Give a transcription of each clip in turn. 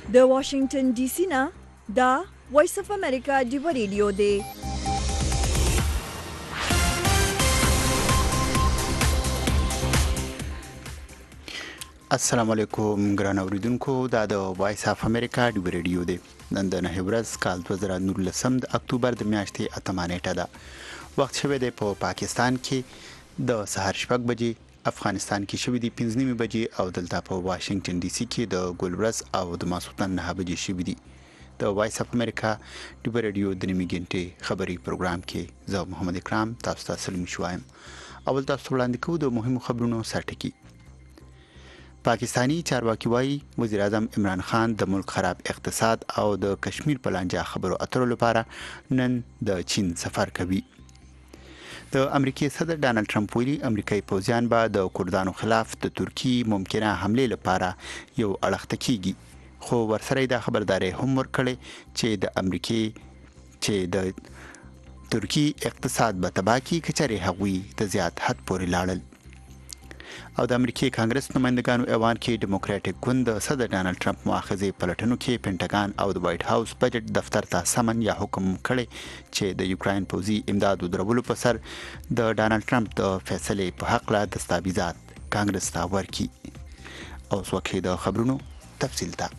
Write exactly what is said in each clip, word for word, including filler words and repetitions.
د واشنگټن ډي سي نه دا وایس اف امریکا دی ریډیو دی. السلام علیکم ګران اوریدونکو، دا د وایس اف امریکا دی ریډیو دی. نن د نه ورځ کال دوه زره نولسم د اکتوبر د میاشتې اتمه نیټه ده. وخت شوی دی په پا پاکستان کې د سهار شپږ بجې، افغانستان کې شوی دی پنځه نیمې بجې او دلته په واشنگټن ډي سي کې د ګلورځ او د ماسخوتن نه بجې شوی دی. د وایس اف امریکا دی ریډیو د نیمې ګنټې خبري پروګرام کې زه محمد اکرام تاسو ته سلام شوایم. اول تاسو وړاندې کوو د مهمو خبرونو سرټکی. پاکستانی چارواکي وایي وزیر اعظم عمران خان د ملک خراب اقتصاد او د کشمیر په لانجه خبرو اترو لپاره نن د چین سفر کوي. د امریکای صدر ډانلډ ټرمپ ویلي امریکایي پوځیان به د کردانو خلاف د ترکی ممکنه حمله لپاره یو اړخته کیږي، خو ورسره د خبرداري هم ورکړي چې د امریکای چې د ترکی اقتصاد به تباه کی کچري هغوی د زیات حد پورې لاړل. او د امریکای کانګرس نمائندګانو ایوان کې ډیموکراټک ګوند د صدر ډانلډ ټرمپ مؤاخذې پلټنو کې پینټاګان او د وایټ هاوس بجټ دفتر ته سمن یا حکم کړي چې د یوکرين پوځي امداد درولو په سر د ډانلډ ټرمپ د فیصلې په حق لا دستاویزات کانګرس ته ورکړي. او څوکې د خبرونو تفصیل ته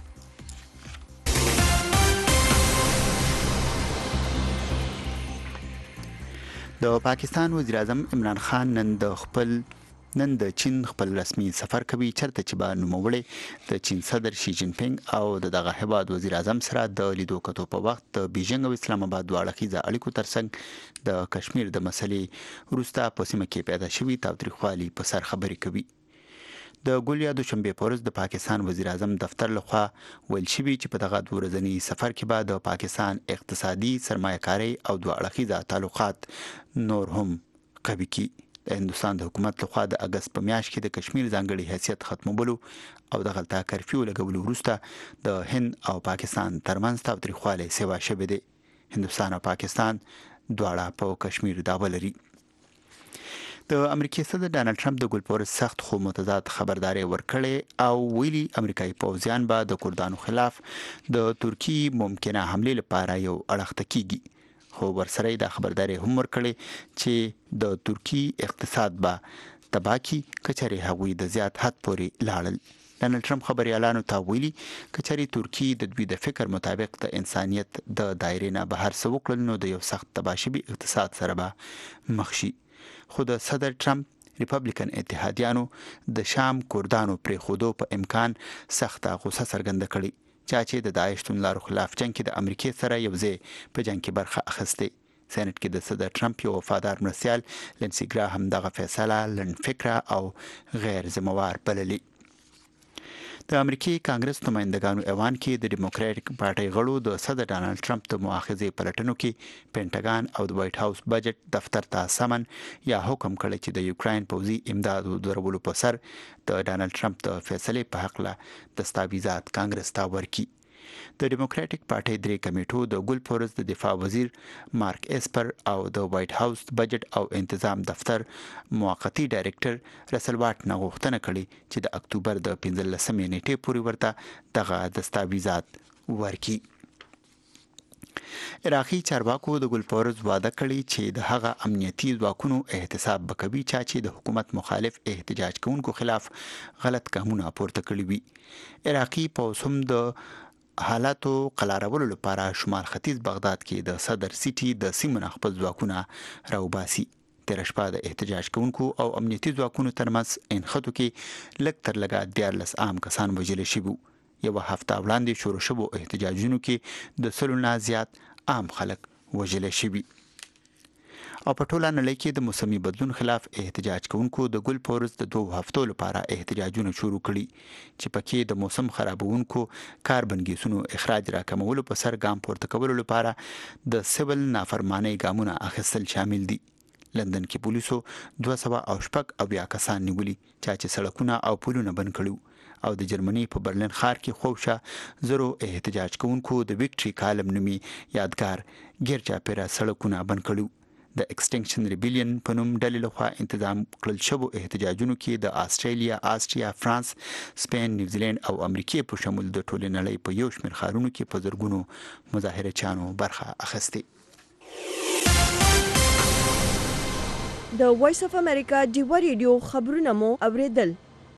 د پاکستان وزیر اعظم عمران خان نن د خپل نن د چین خپل رسمي سفر کوي، چرته چې به نوموړی د چین صدر شي جین پینګ او د دغه هیواد وزیر اعظم سره د لیدو کتو په وخت د بیجینګ او اسلام آباد دواړه اړخیزه اړیکو ترڅنګ د کشمیر د مسلې وروسته په سیمه کې پیدا شوی تاوتریخوالي په سر خبرې کوي. د ګولیا دوشنبه پورز د پاکستان وزیر اعظم دفتر لخوا ویل شوی چې په دغه دوه ورځنی سفر کې به د پاکستان اقتصادي سرمایه‌کاري او دوه اړخیزه تعلقات نور هم قوي کی. د هندستان د حکومت لخوا د اگست په میاشت کې د کشمیر ځانګړي حیثیت ختمولو او د غلطه کرفیو لګولو وروسته د هند او پاکستان ترمنځ تاوتریخوالی سیوا شوی دی. هندستان او پاکستان دواړه په کشمیر دعوه لري. د امریکای صدر ډانلډ ټرمپ د ګلپورس سخت خو متضاد خبرداري ورکړې او ویلي امریکایي پوځیان به د کردانو خلاف د ترکی ممکنه حمله لپاره یو اړخته کیږي، خو ورسره د خبرداري هم ورکړي چې د ترکی اقتصاد به تباه کی کچري هغوی د زیات حد پورې لاړل. ډانلډ ټرمپ خبريالانو ته ویلي کچري ترکی د دوی د فکر مطابق د انسانيت د دایره نه بهر سوکل نو د یو سخت تباشبي اقتصاد سره به مخ شي. خو د صدر ټرمپ ریپبلیکن اتحادیانو د شام کردانو پرې خودو په امکان سخته غوسه څرګنده کړې چې د داعش توندلارو خلاف جنگ کې د امریکای سره یو ځای په جنگ کې برخه اخیسته. سېنات کې د صدر ټرمپ یو وفادار مرستیال لنسی ګراهم دغه فیصله لنډ فکره او غیر ذمہوار بللې. د امریکای کانګرس نمائندګانو ایوان کې د ډیموکراټک پارټي غړو د صدر ډانلډ ټرمپ د مؤاخذې پلټنو کې پینټاګان او د وایټ هاوس بجټ دفتر ته سمن یا حکم کړی چې د یوکرين پوځي امداد درولو په سر د ډانلډ ټرمپ د فیصلې په حق له دستاویزات کانګرس ته ورکړي. د ډیموکراټک پارټي درې کمیټو د ګلپورس د دفاع وزیر مارک اسپر او د وایټ هاوس بجټ او انتظام دفتر موقتی ډایریکټر رسل واټ نه غوښتنه کړې چې د اکتوبر د پنځلسمې نیټې پورې ورته دغه دستاویزات ورکړي. عراقي چارواکو د ګلپورس وعده کړې چې د هغه امنیتي ځواکونو احتساب وکوي چې د حکومت مخالف احتجاج کوونکو خلاف غلط ګامونه پورته کړي وي. عراقي پوځ هم د حالاتو قلارولو لپاره شمال ختیځ بغداد کې د صدر سیټي د سیمه خپل ځواکونه راوباسي. تیر شپه د احتجاج کوونکو او امنیتي ځواکونو ترمنځ انخټو کې لږ تر لږه دیارلس عام کسان وژل شوي. یو هفته وړاندې شروع شوو احتجاجونو کې د سلو نه زیات عام خلک وژل شوي. او په ټوله نړۍ کې د موسمي بدلون خلاف احتجاج کوونکو د ګلپورس د دوه هفتو لپاره احتجاجونه شروع کړي چې پکې د موسم خرابونکو کاربن ګیسونو اخراج راکمولو په سر ګام پورته کولو لپاره د سیول نافرمانی ګامونه اخیستل شامل دي. لندن کې پولیسو دوه سوه او شپږ اویا کسان نیولي چې سړکونه او پلونه بند کړي او د جرمني په برلین ښار کې خوښه زرو احتجاج کوونکو د وکټري کالم نومي یادګار ګیرچا پیرا سړکونه بند کړي. د ایکسټینکشن ریبیلیون په نوم ډلې لخوا انتظام کړل شوو احتجاجونو کې د استرالیا، آسټریا، فرانس، سپین، نیوزیلند او امریکا په شمول د ټولې نړۍ په یو شمېر ښارونو کې په زرګونو مظاهره چانو برخه اخیستې. د وایس اف امریکا ډیوا ریډیو خبرونه مو اوریدل.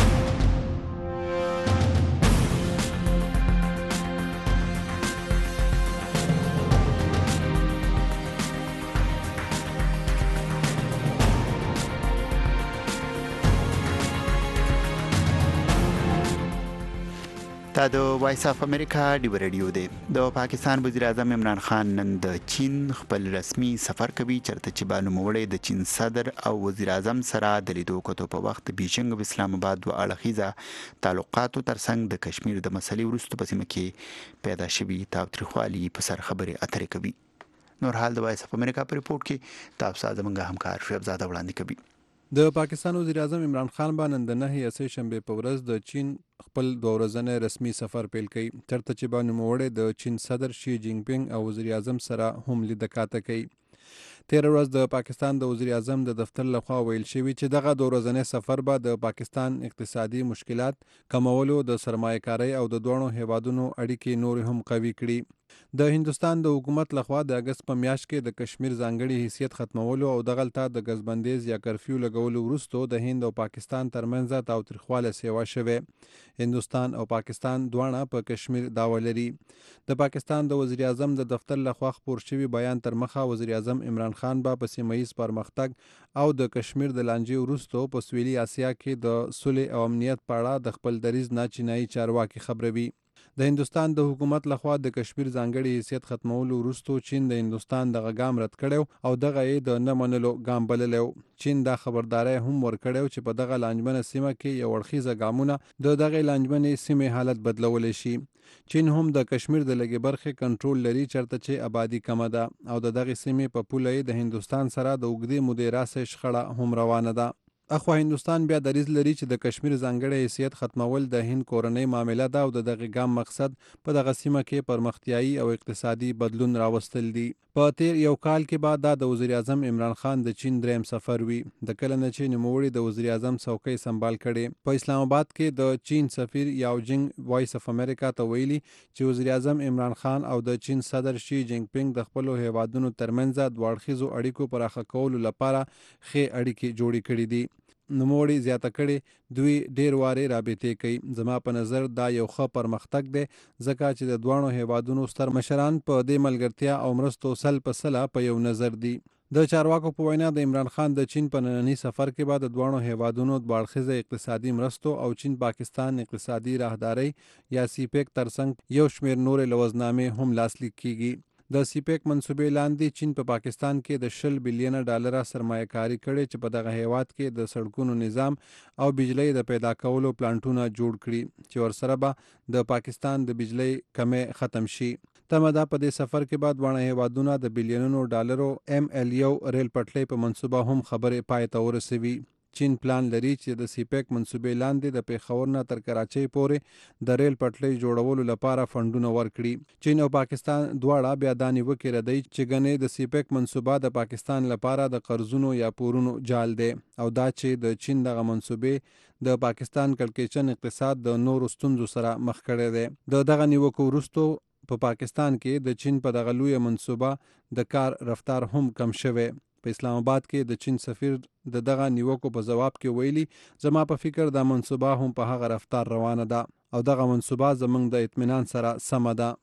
دا د وایس اف امریکا ډیو ریډیو دی. د پاکستان وزیر اعظم عمران خان نن د چین خپل رسمي سفر کوي چرته چې بانوموړی د چین صدر او وزیر اعظم سره د لیدو کتو په وخت بیجینګ او اسلام آباد دوه اړخیزه تعلقاتو ترڅنګ د کشمیر د مسلې وروسته په سیمه کې پیدا شوي تاوتریخوالي په سر خبرې اترې کوي. نور حال د وایس اف امریکا په ریپورت کې تاسو زموږ همکار شعیب زاده وړاندې کوي. د پاکستان وزیر اعظم عمران خان باندې د نهي سه شنبه په ورځ د چین خپل دوه ورځنی رسمي سفر پیل کړي ترته چې باندې موړې د چین صدر شي جینګ پینګ او وزیر اعظم سره هم لیدکاته کوي. تیر ورځ د پاکستان د وزیر اعظم د دفتر لخوا ویل شوی چې دغه دوه ورځنی سفر به د پاکستان اقتصادي مشکلات کمولو، د سرمایه‌کارۍ او د دوه هیوادونو اړیکې نور هم قوي کړي. د هندستان د حکومت لخوا د اگست په میاشت کې د کشمیر ځانګړي حیثیت ختمولو او دغلته د غزبندیز یا کرفیو لګولو وروسته د هند او پاکستان ترمنځ تاوتریخواله سیوا شوه. هندستان او پاکستان دواړه په کشمیر دعوه لري. د پاکستان د وزیر اعظم د دفتر لخوا خپور شوی بیان تر مخه وزیر اعظم عمران خان با په سیمه ییز پرمختګ او د کشمیر د لانجې وروسته په سویلي اسیا کې د صلح او امنیت په اړه د خپل دریځ ناچینایي چارواکي خبروي. د هندستان د حکومت لخوا د کشمیر ځانګړي حیثیت ختمولو وروسته چین د هندستان دغه ګام رد کړو او دغه یې د نه منلو ګام بللو. چین دا خبرداري هم ورکړو چې په دغه لانجمنه سیمه کې یو اړخیزه ګامونه د دغه لانجمنې سیمې حالت بدلولی شي. چین هم د کشمیر د لږې برخې کنټرول لري چرته چې آبادی کمه ده او د دغه سیمې په پوله د هندستان سره د اوږدې مودې راسه شخړه هم روانه ده. اخو هندستان بیا دریځ لري چې د کشمیر ځانګړي حیثیت ختمول د هند کورنۍ معامله ده او د دغه ګام مقصد په دغه سیمه کې پرمختیایي او اقتصادي بدلون راوستل دي. په تیر یو کال کې بعد دا د وزیر اعظم عمران خان د چین دریم سفر وی. د کله نه چې نوموړي د وزیر اعظم څوکۍ سمبال کړي. په اسلام آباد کې د چین سفیر یاو جینګ وایس اف امریکا ته ویلي چې وزیر اعظم عمران خان او د چین صدر شي جینګ پینګ د خپل هیوادونو ترمنځ دوه اړخیزو اړیکو پراخه کولو لپاره ښې اړیکې جوړې کړې دي. نوموړي زیاته کړي دوی ډیر واري رابطې کوي. زما په نظر دا یو ښه پرمختګ دی ځکه چې د دوه هیوادونو ستر مشران په دې ملګرتیا او مرستو سل په سله په یو نظر دي. د چارواکو په وینا د عمران خان د چین په ننني سفر کې بعد د دوه هیوادونو د باړخیزه اقتصادي مرستو او چین پاکستان اقتصادي راهداري یا سی پیک ترڅنګ یو شمېر نور لوزنامې هم لاسلیک کیږي. د سی پیک منصوبې لاندې چین په پا پاکستان کې د شل بلین ډالر سرمایه کاری کړي چې په دغه هیواد کې د سړکونو نظام او بجلی د پیدا کولو پلانټونه جوړ کړي چې ورسره به د پاکستان د بجلی کمې ختم شي. تمه ده په دې سفر کې بعد وړاندې هیوادونه د بلیونونو ډالرو ایم ایل یو ریل پټلۍ په منصوبه هم خبرې پای ته ورسوي. چین پلان لري چې د سی پیک منصوبې لاندې د پیښور نه تر کراچۍ پورې د ریل پټلۍ جوړولو لپاره فنډونه ورکړي. چین او پاکستان دواړه بیا دا نیوکې ردوي چې ګنې د سی پیک منصوبه د پاکستان لپاره د قرضونو یا پورونو جال دی او دا چې د چین دغه منصوبې د پاکستان کړکېچن اقتصاد د نورو ستونزو سره مخ کړی دی. د دغه نیوکو وروسته په پاکستان کې د چین په دغه لویه منصوبه د کار رفتار هم کم شوی. په اسلام آباد کې د چین سفیر د دغه نیوکو په جواب کې ویلي زما په فکر دا منصوبه هم په هغه رفتار روانه ده او دغه منصوبه زموږ د اطمینان سره سمه ده.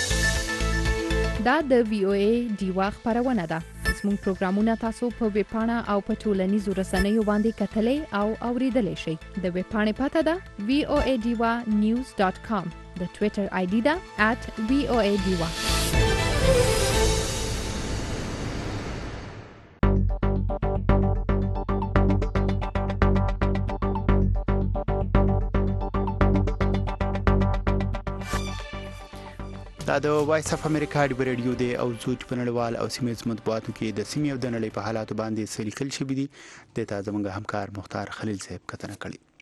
دا د وی او ای ډیوا خبرونه ده. زموږ پروګرامونه تاسو په ویب پاڼه او په ټولنیزو رسنیو باندې کتلای او اوریدلای شئ. د ویب پاڼې پته ده وی او ای ډیوا نیوز ډاټ کام. د ټوئیټر آی ډي ده ات وی او ای ډیوا. دا د وایس اف امریکا ډیو ریډیو دی او زوج په نړیوال او سیمه ییز مطبوعاتو کې د سیمې او د نړۍ په حالاتو باندې څه لیکل شوي دي د تا زموږ همکار مختار خلیل صاحب کتنه کړې.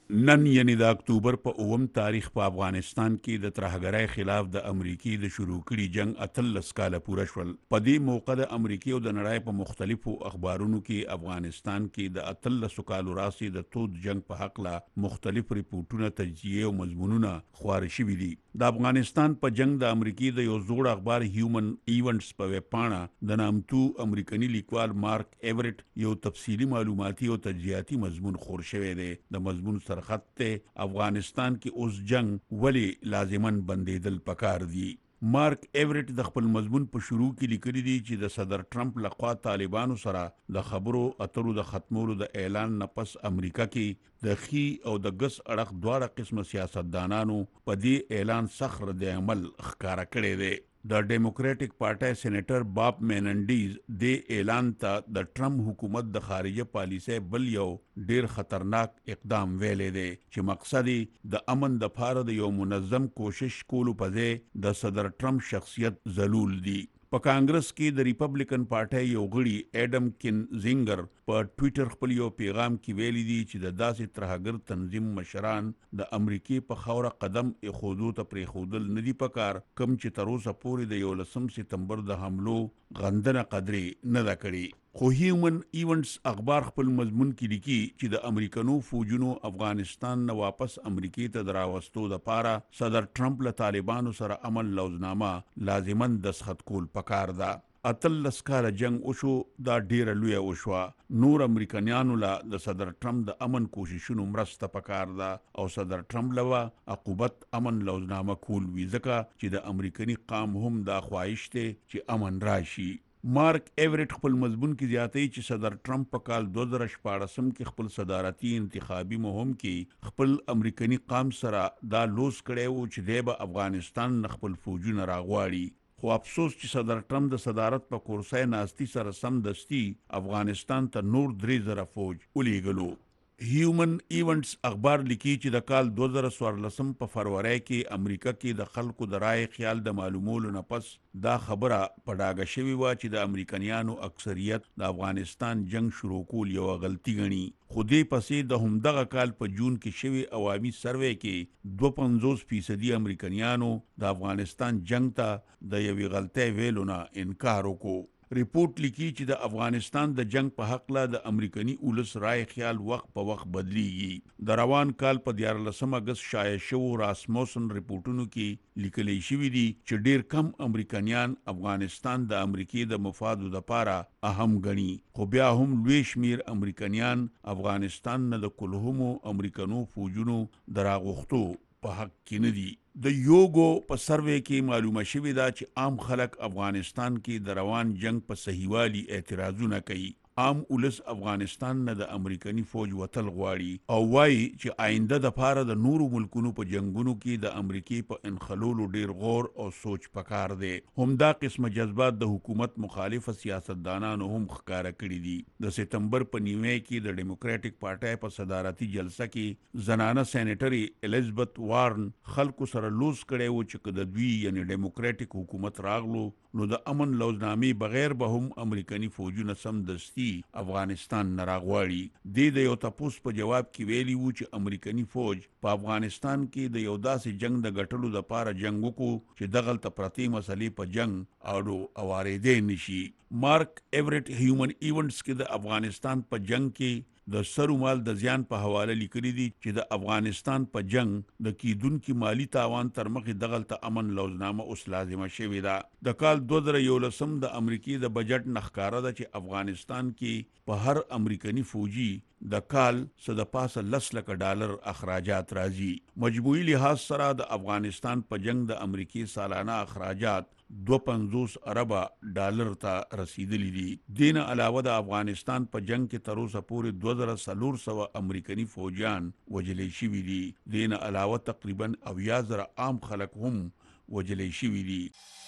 نن یعنی د اکتوبر په اوم تاریخ په افغانستان کې د ترهګرۍ خلاف د امریکای د شروع کړي جنگ اتلس کاله پوره شول. په دې موقع د امریکای او د نړۍ په مختلفو اخبارونو کې افغانستان کې د اتلس کالو راسي د تود جنگ په حق لا مختلف ریپورتونه تجزیه او مضمونونه خپاره شوي دي. د افغانستان په جنگ د امریکای د یو زوړ اخبار هیومن ایونټس په ویب پاڼه د نامتو امریکایي لیکوال مارک ایورټ یو تفصیلی معلوماتي او تجزیاتي مضمون خور شوی دی. د مضمون سرخط ته افغانستان کې اوس جنگ ولی لازمن بندیدل پکار دي. مارک ایورټ د خپل مضمون په شروع کې لیکلي دي چې د صدر ټرمپ لخوا طالبانو سره د خبرو اترو د ختمولو د اعلان نه پس امریکا کې د خي او د ګس اړخ دواړه قسمه سیاستدانانو په دې اعلان سخت رد عمل ښکارا کړی دی. د ډیموکراټک پارټي سېنیټر باب میننډیز د اعلان ته د ټرمپ حکومت د خارجه پالیسۍ بل یو ډیر خطرناک اقدام ویلې دی چې مقصد د امن د پاره د یو منظم کوشش کولو په ځای د صدر ټرمپ شخصیت ذلول دی. په کانګرس کې د ریپبلیکن پارټي یو غړي اډم کینزینګر په ټوئیټر خپل یو پیغام کې ویلي دي چې د داسې ترهګر تنظیم مشران د امریکای په خوره قدم اخودو ته پریخودل ندی پکار کم چې تر اوسه پورې د یولسم سپتمبر د حملو غندنه قدرې نه دا کړي. خو هیومن ایونټس اخبار خپل مضمون کې لیکي چې د امریکانو فوجونو افغانستان نه واپس امریکای ته دراوستو د پاره صدر ټرمپ له طالبانو سره عمل لوزنامه لازمن دسخط کول پکار ده. اتلس کاله جنگ وشو، دا ډیره لویه وشوه. نور امریکایانو له د صدر ټرمپ د امن کوششونو مرسته پکار ده او صدر ټرمپ لوا عقوبت امن لوزنامه کول وی ځکه چې د امریکایي قام هم دا خواهش ته چې امن راشي. مارک ایورټ خپل مضمون کې زیاتوي چې صدر ټرمپ په کال دوه زره شپاړسم کې خپل صدارتي انتخابي مهم کې خپل امریکایي قام سره دا لوس کړی و چې دی به افغانستان نه خپل فوجونه راغواړي. خو افسوس چې صدر ټرمپ د صدارت په کرسۍ ناستي سره سم دستي افغانستان ته نور درې زره فوج ولیږلو. هیومن ایونټس اخبار لیکي چې د کال دوه زره څوارلسم په فروری کې امریکا کې د خلکو د رای خیال د معلومولو نه پس دا خبره په ډاګه شوې وه چې د امریکایانو اکثریت د افغانستان جنگ شروع کول یوه غلطي ګڼي. خو دې پسې د همدغه کال په جون کې شوي عوامي سروې کې دوه پنځوس فیصدي امریکایانو د افغانستان جنگ ته د یوې غلطۍ ویلو نه انکار وکړو. ریپورت لیکي چې د افغانستان د جنگ په حق لا د امریکایي اولس رای خیال وخت په وخت بدلیږي. د روان کال په دیارلسم اگست شایع شوو راسموسن ریپورتونو کې لیکلي شوي دي چې ډیر کم امریکایان افغانستان د امریکای د مفادو لپاره اهم ګڼي. خو بیا هم لوی شمیر امریکایان افغانستان نه د کلهمو امریکانو فوجونو دراغوښتو په حق کې نه دي. د یوګو په سروې کې معلومه شوې ده چې عام خلک افغانستان کې د روان جنگ په صحیحوالي اعتراضونه کوي. عام ولس افغانستان نه د امریکایي فوج وتل غواړي او وایي چې آینده د پاره د نورو ملکونو په جنگونو کې د امریکای په انخلولو ډیر غور او سوچ پکار دی. همدا قسمه جذبات د حکومت مخالفه سیاستدانانو هم ښکارا کړي دي. د سپتمبر په نیمه کې د ډیموکراټک پارټي په صدارتي جلسه کې زنانه سېنیټري الیزابت وارن خلکو سره لوس کړي و چې د دوی یعنی ډیموکراټک حکومت راغلو نو د امن لوزنامې بغیر به هم امریکایي فوجونه سم دستي افغانستان نه راغواړي. د د یو تپوس په جواب کې ویلي وو چې امریکایي فوج په افغانستان کې د یو داسې جنگ د ګټلو لپاره جنگ وکړو چې دغلته پرتې مسلې په جنگ اړو اوارېدې نشي. مارک ایورټ هیومن ایونټس کې د افغانستان په جنگ کې د سرو مال د زیان په حواله لیکلي دي چې د افغانستان په جنگ د کیدونکو مالی تاوان تر مخې دغلته امن لوزنامه اوس لازمه شوې ده. د کال دوه زره یولسم د امریکای د بجټ نخکاره ده چې افغانستان کې په هر امریکایي فوجي د کال څه د پاسه لس لکه ډالر اخراجات راځي. مجموعي لحاظ سره د افغانستان په جنگ د امریکای سالانه اخراجات دوه پنځوس اربه ډالر ته رسیدلی دي. دین علاوه د افغانستان په جنگ کې تر اوسه پورې دوه زره څلور سوه امریکایي فوجیان وژلې شوي دي. دین علاوه تقریبا اویا زره عام خلک هم وژلې شوي دي.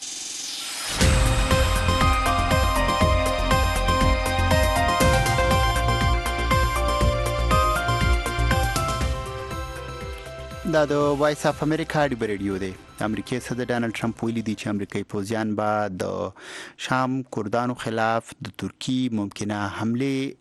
دا د وایس اف امریکا دی ریډیو دی. امریکای صدر ډانلډ ټرمپ ویلي دی چې امریکایي پوځیان به د شام کردانو خلاف د ترکی ممکنه حمله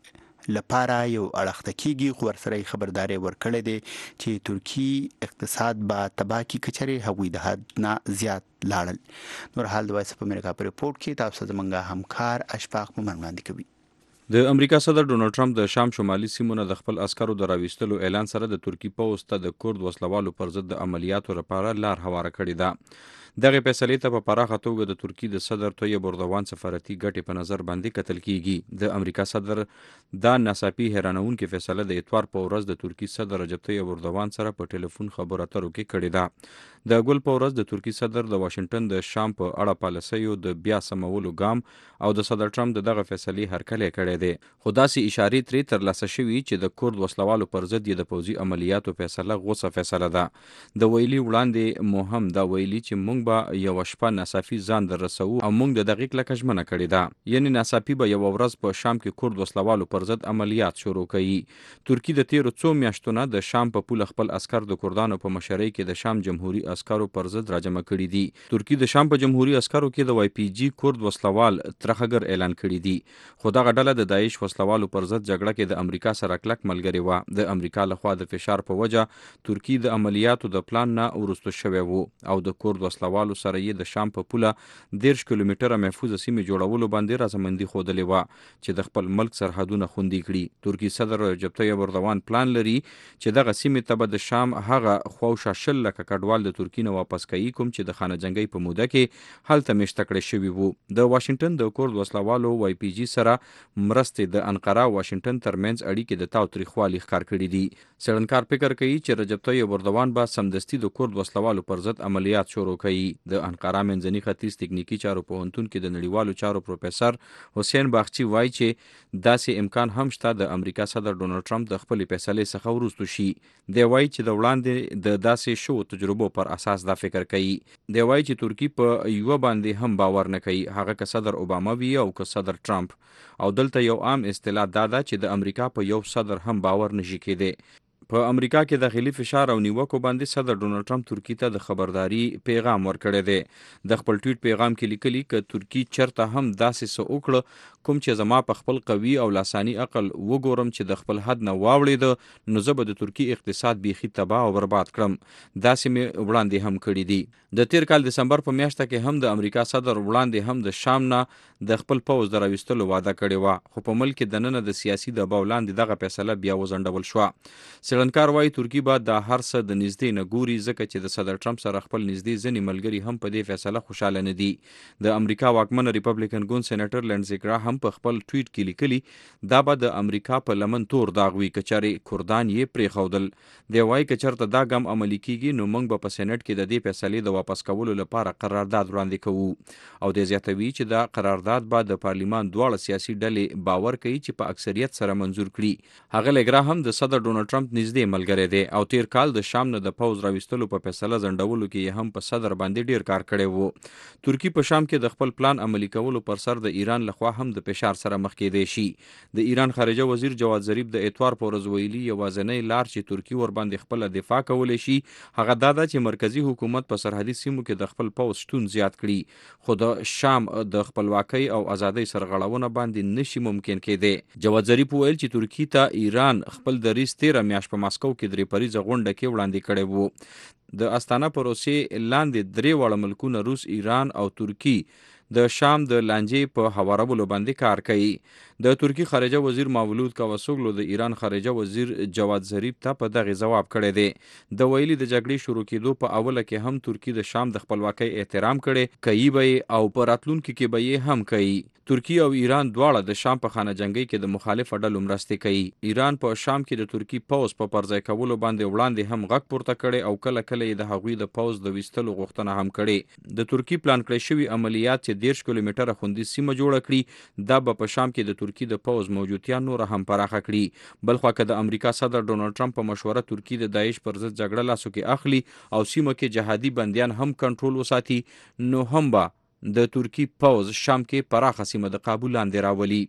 لپاره یو اړخته کیږي خو ورسره خبرداري ورکړې ده چې ترکی اقتصاد با تباکی کچري هغوی د حد نه زیات لاړل. نور حال د وایس اف امریکا په ریپورت کې تاسو زمونږه همکار اشفاق مومن وړاندې کوي. د امریکا صدر ډونالد ټرمپ د شام شمالي سیمو نه د خپل عسکرو د راويستلو اعلان سره د ترکی پوځ ته د کورد وسلوالو پر ضد د عملیاتو لپاره لار هواره کړې ده. دغه فیصلې ته په پراخه توګه د ترکی د صدر طیب اردوغان سفارتي ګټې په نظر باندې کتل کیږي. د امریکا صدر دا ناڅاپي حیرانونکې فیصله د اتوار په ورځ د ترکی صدر رجب طیب اردوغان سره په ټلیفون خبرو اترو کې کړې ده. د ګل په ورځ د ترکی صدر د واشنگټن د شام په اړه پالیسیو د بیا سمولو ګام او د صدر ټرمپ د دغه فیصلې هرکلی کړی دی. خو داسې اشارې ترې ترلاسه شوي چې د کورد وسلوالو پر ضد یې د پوځي عملیاتو فیصله غوڅه فیصله ده. د ویلي وړاندې مو هم دا ویلي چې موږ به یو شپه ناڅاپي ځان در رسو او موږ د دقیق لکه ژمنه کړې ده، یعنی ناڅاپي به یو ورځ په شام کې کورد وسلوالو پر ضد عملیات شروع کړي. ترکی د تیرو څو میاشتو نه د شام په پوله خپل عسکر د کردانو په مشرۍ کې د شام جمهوریت عسکرو پر ضد راجمع کړي دي. ترکی د شام په جمهوریت عسکرو کې د وای پی جی کورد وسلوال ترخګر اعلان کړي دي. خو دغه ډله د داعش وسلوالو پر ضد جګړه کې د امریکا سره کلک ملګری و. د امریکا لخوا د فشار په وجه ترکی د عملیاتو د پلان نه ورستو شوی وو او د کورد وسلوالو سره یې د شام په پوله دیرش کیلومتره محفوظ سیمې جوړولو باندې رضامندي ښودلې وه چې د خپل ملک سرحدونه خوندي کړي. ترکی صدر رجب طیب اردوغان پلان لري چې دغه سیمې ته به د شام هغه خواوشا شل لکه کډوال د ترکی نه واپس کوي کوم چې د خانه جنګۍ په موده کې هلته میشته کړی شوي وو. د واشنگټن د کورد وسلوالو وای پی جی سره مرستې د انقره او واشنگټن ترمنځ اړیکې د تاوتریخوالي ښکار کړي دي. څېړنکار فکر کوي چې رجب طیب اردوغان به سمدستي د کورد وسلوالو پر ضد عملیات شروع کړي. د انقره منځني ختیځ تکنیکي چارو پوهنتون کې د نړیوالو چارو پروفیسر حسین باغچی وایي چې داسې امکان هم شته د امریکا صدر ډونالد ټرمپ د خپلې فیصلې څخه وروستو شي. دی وایي چې د وړاندې د داسې شو تجربو پر اساس دا فکر کوي. دی وایي چې ترکی په یوه باندې هم باور نه کوي، هغه که صدر اوباما وي او که صدر ټرمپ. او دلته یو عام اصطلاح دا ده چې د امریکا په یو صدر هم باور نشي کېدی. په امریکا کې داخلي فشار او نیوکو باندې صدر ډونالد ټرمپ ترکی ته د خبرداري پیغام ورکړی دی. د خپل ټویټ پیغام کې لیکلي چې ترکی چرته هم داسې څه وکړه کوم چې زما په خپل قوي او لاساني عقل وګورم چې د خپل حد نه واوړېده نو زه به د ترکی اقتصاد بیخي تباه او برباد کړم. داسې مې وړاندې هم کړي دي. د تیر کال دسمبر په میاشته کې هم د امریکا صدر وړاندې هم د شام نه د خپل پوځ د راویستلو وعده کړې وه، خو په ملک کې دننه د سیاسي دباو لاندې دغه فیصله بیا وځنډول شوه. څېړنکار وایي ترکی به دا هر څه د نږدې نه ګوري ځکه چې د صدر ټرمپ سره خپل نږدې ځینې ملګري هم په دې فیصله خوشحاله نه دي. د امریکا واکمنه ریپبلیکن ګوند سینیټر لینډزي ګراهم هم په خپل ټویټ کې لیکلي دا به د امریکا په لمن تور داغ وي که چارې کردان یې پرېښودل. دی وایي که چېرته دا ګام عملي کیږي نو موږ به په سینټ کې د دې فیصلې د واپس کولو لپاره قرارداد وړاندې کوو. او دی زیاتوي چې دا قرارداد به د پارلیمان دواړه سیاسي ډلې باور کوي چې په اکثریت سره منظور کړي. هغه ګراهم د صدر ډونالد ټرمپ نږدې ملګری دی او تیر کال د شام نه د پوځ راویستلو په فیصله ځنډولو کې هم په صدر باندې ډیر کار کړی وو. ترکی په شام کې د خپل پلان عملي کولو پر سر د ایران لخوا هم د فشار سره مخ کېدی شي. د ایران خارجه وزیر جواد ظریف د اتوار په ورځ ویلي یوازینۍ لار چې ترکی ور باندې خپله دفاع کولی شي هغه دا ده چې مرکزی حکومت په سرحدي سیمو کې د خپل پوځ شتون زیات کړي، خو د شام د خپلواکۍ او ازادۍ سرغړونه باندې نشي ممکن کېدی. جواد ظریف ویل چې ترکی ته ایران خپل دریځ تیره میاشت په ماسکو کې درې پریزه غونډه کې وړاندې کړی وو. د استانه پروسې لاندې درې واړه ملکونه روس، ایران او ترکی د شام د لانجې په هوارولو باندې کار کوي. د ترکی خارجه وزیر مولود کاوسوګلو د ایران خارجه وزیر جواد ظریف ته په دغه جواب کړی دی. د ویلي د جګړې شروع کېدو په اوله کې هم ترکی د شام د خپلواکۍ احترام کړي کوي به او په راتلونکي کې به یې هم کوي. ترکی او ایران دواړه د شام په خانه جنګۍ کې د مخالف ډلو مرستې کوي. ایران په شام کې د ترکی پوځ په پرځای کولو باندې وړاندې هم غږ پورته کړي او کله کله یې د هغوی د پوځ د ویستلو غوښتنه هم کړې. د ترکی پلان کړی شوي عملیات چې دیرش کیلومتره خوندي سیمه جوړه کړي دا به په شام کې د ترکی د پوځ موجودتیا نور هم پراخه کړي. بلخوا که د امریکا صدر ډونالد ټرمپ په مشوره ترکی د داعش پر ضد جګړه لاسو کې اخلي او سیمه کې جهادي بندیان هم کنټرول وساتي نو هم به د ترکی پوځ شام کې پراخه سیمه د قابو لاندې راولي.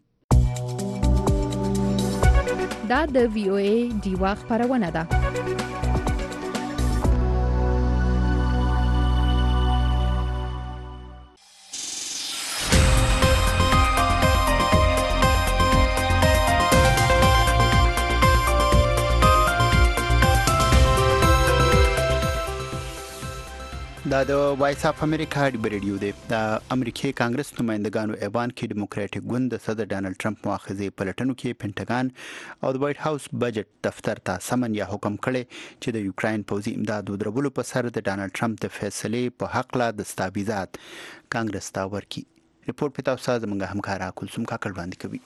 دا د وی او ای ډیوا خبرونه ده. دا د وایس اف امریکا د ریډیو دی د امریکای کانګرس نمائندګانو ایوان کې ډیموکراټیک ګوند د صدر ډانلډ ټرمپ مؤاخذې پلټنو کې پینټاګان او د وایټ هاوس بجټ دفتر ته سمن یا حکم کړي چې د یوکرين پوځي امداد ودرولو په سر د ډانلډ ټرمپ د فیصلې په حق لا دستاویزات کانګرس ته ورکړي. ریپورت په تاسو زموږ همکارا کلثوم کاکړ وړاندې کوي.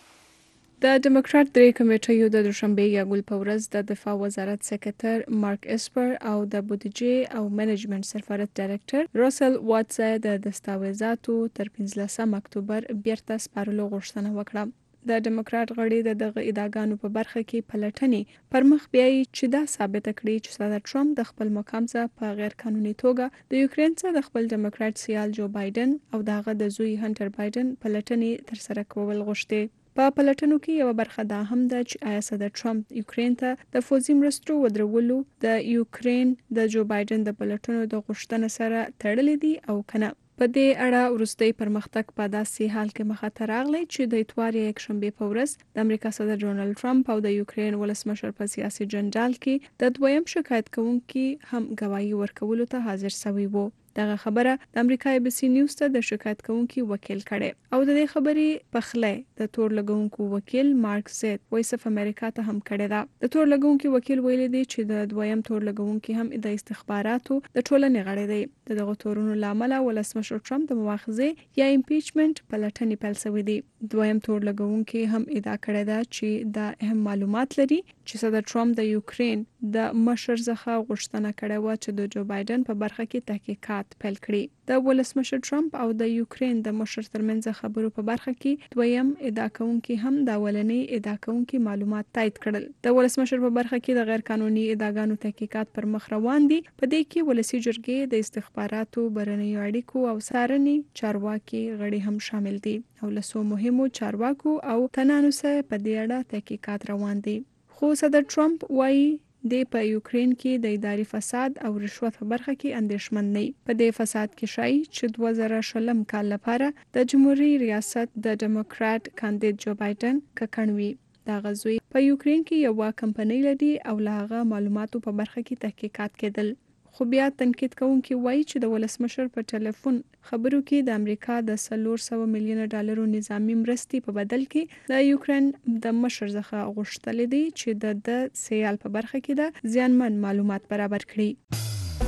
د ډیموکرات درې کمیټیو د دوشنبه یا ګل په ورځ د دفاع وزارت سکرټر مارک اسپر او د بودیجې او منیجمنت سرپرست ډایرکټر راسل واټس د دستاویزاتو تر پنځلسم اکتوبر بیرته سپارلو غوښتنه وکړه. د ډیموکرات غړي د دغه ادعاګانو په برخه کې پلټنې پر مخ بیاي چې دا ثابت کړي چې صدر ټرمپ د خپل مقام څخه په غیر قانوني توګه د یوکرين څخه د خپل ډیموکرات سیال جو بایدن او دغه د زوی هنټر بایدن پلټنې تر سره کول غوښتي. په پلټنو کې یو برخه دا هم ده چې آیا صدر ټرمپ یوکرين ته د فوزي مرستو ودرولو د یوکرين د جو بایدن د پلټنو د غوښتنې سره تړلې دي او کنه. په دې اړه وروستي پرمختګ په داسې حال کې مخاطر راغلی چې د اتوار یک شنبه په ورځ د امریکا صدر ډونالد ټرمپ او د یوکرين ولسمشر په سیاسي جنجال کې د دویم شکایت کوونکي هم گواهی ورکولو ته حاضر شوی وو. دغه خبره د امریکا ای بي سي نیوز ته د شکایت کوونکي وکیل کړي او د دې خبرې په خله د تور لګونکو وکیل مارک زیت وایس اف امریکا ته هم کړي دا. د تور لګونکو وکیل ویل دی چې د دویم تور لګونکي هم د استخباراتو د ټولنې غړي دی. دغه تورونو لامل ولسمشر ټرمپ د مؤاخذې یا امپیچمنت پلټنې پیل شوې دي. دویم تور لګونکي هم ادعا کړې ده چې دا اهم معلومات لري چې صدر ټرمپ د یوکرين د مشر څخه غوښتنه کړې و چې د جو بایدن په برخه کې تحقیقات پیل کړي. د ولسمشر ټرمپ او د یوکرين د مشر ترمنځ خبرو په برخه کې دویم ادعا کوونکي هم د اولنې ادعا کوونکي معلومات تایید کړل. د ولسمشر په برخه کې د غیر قانوني ادعاګانو تحقیقات پر مخ روان دي. په دې کې ولسی جرګې د استخباراتو برنیو اړیکو او څارنې چارواکي غړي هم شامل دي او لسو مهمو چارواکو او تنانو سره په دې اړه تحقیقات روان دي. خو صدر ټرمپ وايي د په یوکرين کې د اداري فساد او رشوت په برخه کې اندېښمن نه. په دې فساد کې شایي چې دوه زره شلم کال لپاره د جمهوریت ریاست د ډیموکرات کاندید جو بایدن ککړوي. دا غزوی په یوکرين کې یو کمپنۍ لري او لاغه معلوماتو په برخه کې تحقیقات کېدل. خو بیا تنقید کوونکي وایي چې د ولسمشر په ټلیفون خبرو کې د امریکا د څلور سوه میلیونه ډالرو نظامی مرستې په بدل کې د یوکرين د مشر څخه غوښتل دي چې د د سیال په برخه کې د زیانمن معلومات برابر کړي.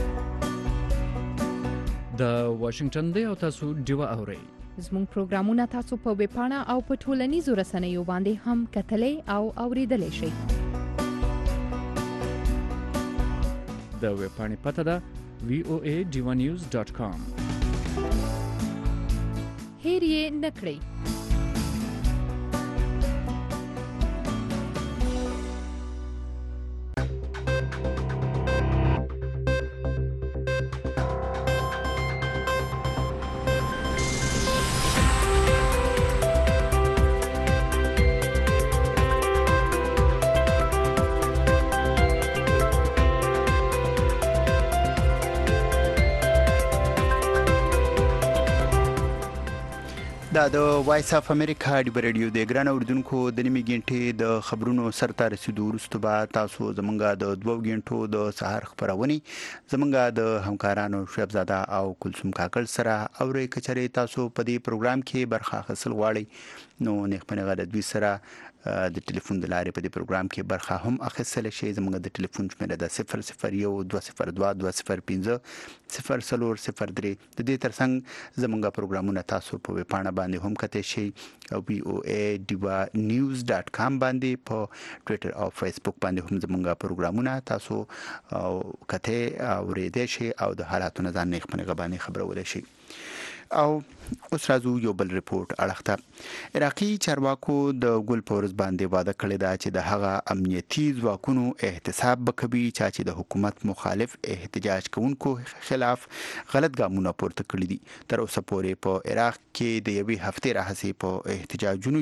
د واشنگټن دی او تاسو ډیوه اورئ. زموږ پروګرامونه تاسو په ویب پاڼه او په ټولنیزو رسنیو باندې هم کتلای او اوریدلای شئ. د ویب پاڼې پته ده وی او ای ډیوا نیوز ډاٹ کام. هیر یې نکړئ. دا د وایس اف امریکا د ریډیو د ګران اوردونکو د نیمه غنټې د خبرونو سرته رسیدو وروسته به تاسو زمونږ د دوه غنټو د سهار خبرونه زمونږ د همکارانو شعیب زاده او کلثوم کاکړ سره اوري. کچري تاسو په دې پروګرام کې برخه اخیستل غواړئ نو نه پنه غل دوی سره د ټلیفون د لارې په دې پروګرام کې برخه هم اخیستل شي. زموږ د ټلیفون شمیره ده صفر صفر یو دوه صفر دوه دوه صفر پنځه صفر څلور صفر درې. د دې ترڅنګ زموږ پروګرامونه تاسو په ویب پاڼه باندې هم کته شي او وی او ای ډیوا نیوز ډاٹ کام باندې په ټوئیټر او فیسبوک باندې هم زموږ پروګرامونه تاسو کته اوریدئ شي او د حالاتو نه ځان نه خپل غباني خبرول شي. او اوس راځو یو بل ریپورت اړخته. عراقي چارواکو د ګل پورز باندې وعده کړې ده چې د هغه امنیتي ځواکونو احتساب وکوي چې د حکومت مخالف احتجاج کوونکو خلاف غلط ګامونه پورته کړي دي. تر اوسه پورې په عراق کې د یوې هفتې راهیسې په احتجاجونو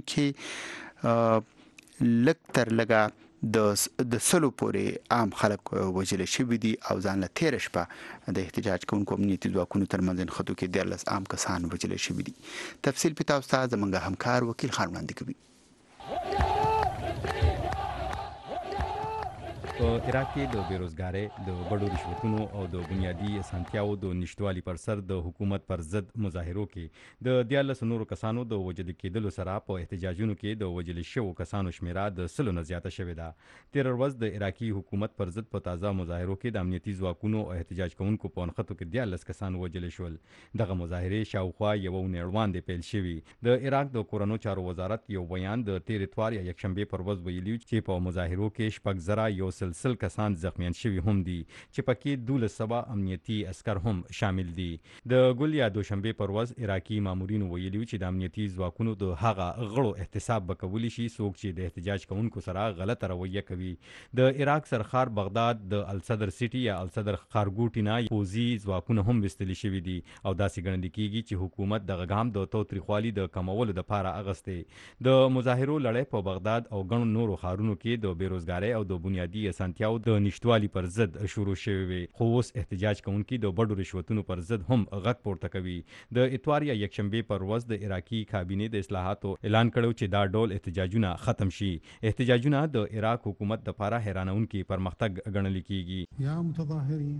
کې لږ تر لږه د د سلو پورې عام خلک وجل شوي دي او ځان له تیر شپه د احتجاج کوونکو امنیتي ځواکونو ترمنځ خطو کې دیارلس عام کسان وجل شوي دي. تفصیل په تاسو ته زمونږ همکار وکیل خان وړاندې کوي. په عراق کې د بیروزګارۍ د بډو رشوتونو او د بنیادي اسانتیاو د نشټوالي پر سر د حکومت پر ضد مظاهرو کې د دیارلس نورو کسانو د وجل کېدلو سره په احتجاجونو کې د وجل شوو کسانو شمیره د سلو نه زیاته شوې ده. تیر ورځ د عراقي حکومت پر ضد په تازه مظاهرو کې د امنیتي ځواکونو او احتجاج کوونکو په نښتو کې دیارلس کسان وجل شول. دغه مظاهرې شاوخوا یو اونۍ وړاندې پیل شوي. د عراق د کورنو چارو وزارت یو بیان د تیر اتوار یا یکشنبې پر ورځ ویلي چې په مظاهرو کې شپږ زره یو سلسل کسان زخمیان شوي هم دي چې پکې دولس سوه امنیتي عسکر هم شامل دي. د ګل یا دوشنبې پر ورځ عراقي مامورینو ویلي چې د امنیتي ځواکونو د هغه غړو احتساب به کولی شي څوک چې د احتجاج کوونکو سره غلطه رویه کوي. د عراق سرخار بغداد د الصدر سیټي یا الصدر ښارګوټي نه پوځي ځواکونه هم وستلي شوي دي او داسې ګڼل کېږي چې حکومت دغه ګام د تاوتریخوالي د کمولو دپاره اخیستی. د مظاهرو لړۍ په بغداد او ګڼو نورو ښارونو کې د بیروزګارۍ او د بنیادي اسانتیاو د نشټوالي پر ضد شروع شوی وي، خو اوس احتجاج کوونکي د بډو رشوتونو پر ضد هم غږ پورته کوي. د اتوار یا یکشنبې پر ورځ د عراقي کابینې د اصلاحاتو اعلان کړو چې دا ډول احتجاجونه ختم شي. احتجاجونه د عراق حکومت لپاره حیرانونکي پرمختګ ګڼل کېږي. یا متظاهرین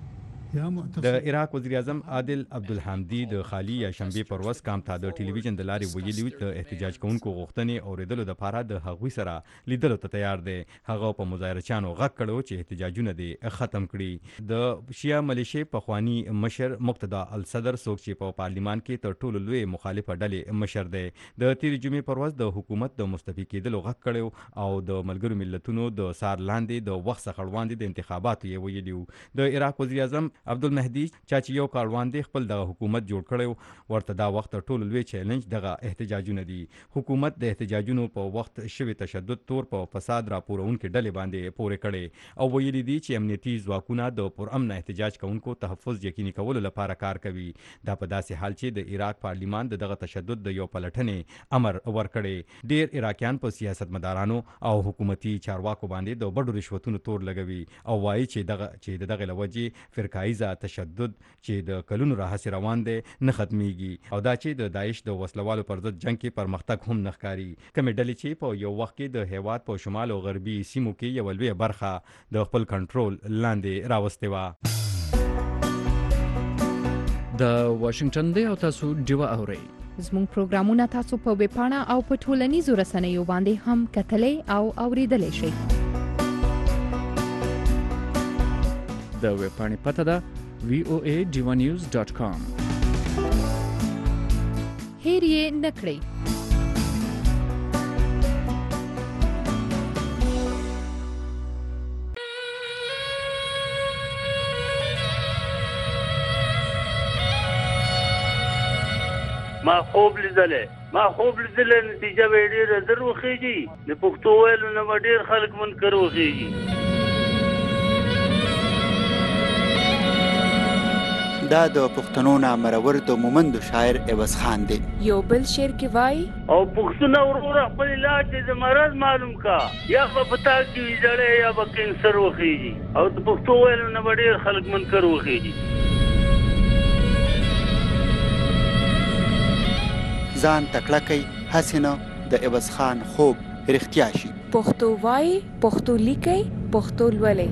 د عراق وزیر اعظم عادل عبدالحمدي د خالی یا شنبې پر ورځ کام ته د ټلویزیون د لارې ویلي د احتجاج کوونکو غوښتنې اوریدلو دپاره د هغوی سره لیدلو ته تیار دی. هغه په مظاهرچیانو غږ کړو چې احتجاجونه دې ختم کړي. د شیعه ملیشې پخواني مشر مقتدا الصدر څوک چې په پارلیمان کې تر ټولو لوی مخالفه ډلې مشر دی، د تېرې جمعې پر ورځ د حکومت د مستعفي کېدلو غږ کړی او د ملګرو ملتونو د سار لاندې د وخت څخه وړاندې د انتخاباتو یې ویلي. د عراق وزیر اعظم عبدالمهدي چا چې یو کال وړاندې خپل دغه حکومت جوړ کړی ورته دا وخت تر ټولو لوی چیلنج دغه احتجاجونه دي. حکومت د احتجاجونو په وخت شوي تشدد تور په فساد راپورونکې ډلې باندې پورې کړي او ویلي دي چې امنیتي ځواکونه د پرامن احتجاج کوونکو تحفظ یقیني کولو لپاره کار کوي. دا په داسې حال چې د عراق پارلیمان د دغه تشدد د یو پلټنې امر ورکړي. ډیر عراقیان په سیاستمدارانو او حکومتي چارواکو باندې د بډو رشوتونو تور لګوي او وایي چې دغه چې دغه لوجې فرقایزه تشدد چې د کلونو راهیسې روان دی نه ختمیږي او دا چې د داعش د وسلوالو پر ضد جنگ کې پرمختګ هم نه ښکاري. کومې ډلې چې په یو وخت کې د هیواد په شمال او غربي سیمو کې یوه لویه برخه د خپل کنټرول لاندې راوستې وه. د واشنگټن دی او تاسو ډیوه اورئ. زموږ پروګرامونه تاسو په ویبپاڼه او په ټولنیزو رسنیو باندې هم کتلی او اوریدلی شئ. د ویبپاڼې پته ده وی او ای ډیوه نیوز ډاټ کام. هیر یې نه کړئ. ما خوب لیدلی ما خوب لیدلی نتیجه به یې ډېره زر وخېږي. د پښتو ویلو نه به ډېر خلک منکر وخېږي. دا د پښتنو نامرور د مومندو شاعر عوض خان دی. یو بل شعر کې وایي او پښتونه وروره خپل علاج د مرض معلوم کا یا به پتا کې وي زړی یا به کینسر وخېږي او د پښتو ویلو نه به ډېر خلک منکر وخېږي. ځان تکړه کوي هسې نه د عوض خان خوب رښتیا شي. پښتو وایي، پښتو لیکئ، پښتو لولئ.